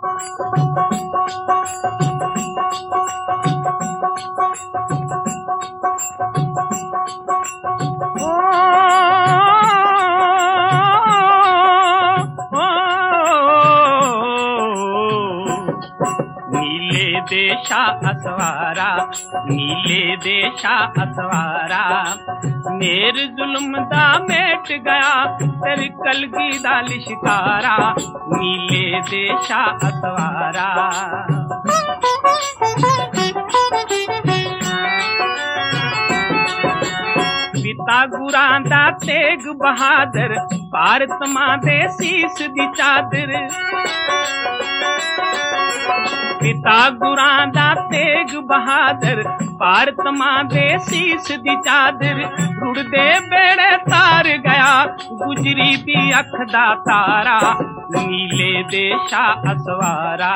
नीले देशा असवारा, नीले देशा असवारा, नेर जुल्म दा मेट गया तेरी कलगी दा लिशकारा। नीले देशा असवारा, पिता गुरां दा तेग बहादुर, भारत मां दे सीस दी चादर। पिता गुरां दा तेग बहादुर, भारत मां दे सीस दी चादर। रुड़दे बेड़े तार गया गुजरी दी अख दा तारा। नीले देशा असवारा,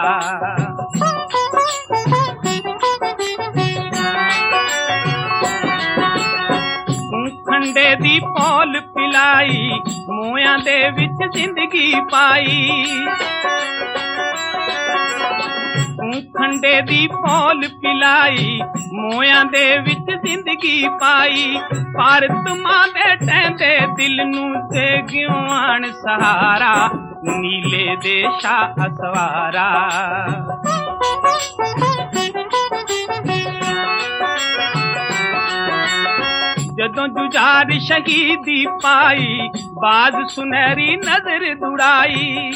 खंडे दी पौल पिलाई, मोयां दे विच जिंदगी पाई। खंडे दी पौल पिलाई, मोयां दे विच जिंदगी पाई। भारत मां दे टैंदे दिल नू दे क्यों आण सहारा। नीले देशा असवारा, जदों जुझार शहीदी पाई, बाज सुनहरी नजर दुड़ाई।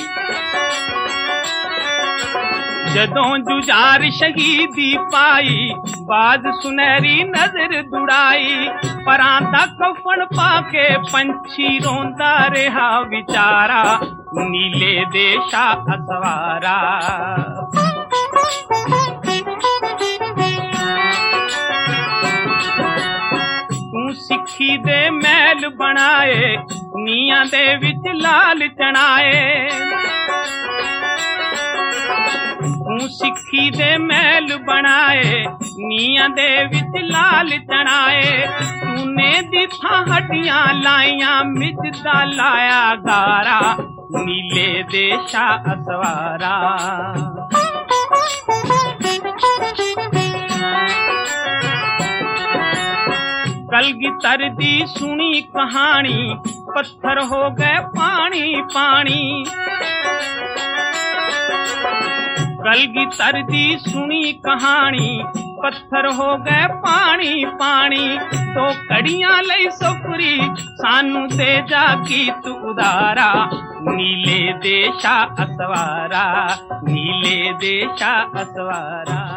जदों जुझार शहीदी पाई, बाज सुनहरी नजर दुड़ाई। परां दा कफन पाके पंछी रोंदा रहा विचारा। नीले देशा असवारा, सिक्खी दे महल बनाए, नीयां दे विच लाल चनाए। तू सिक्खी दे महल बनाए, नीयां दे विच लाल चनाए। तूने दी थां हड्डियां लाइयां, मिचदा लाया गारा। नीले देशा असवारा, कलगीधर दी सुनी कहानी, पत्थर हो गए पानी पानी। कलगीधर दी सुनी कहानी, पत्थर हो गए पानी पानी। तो कड़ियां लई सुपरी, सानू दे जा गीत उदारा। नीले देशा असवारा, नीले देशा असवारा।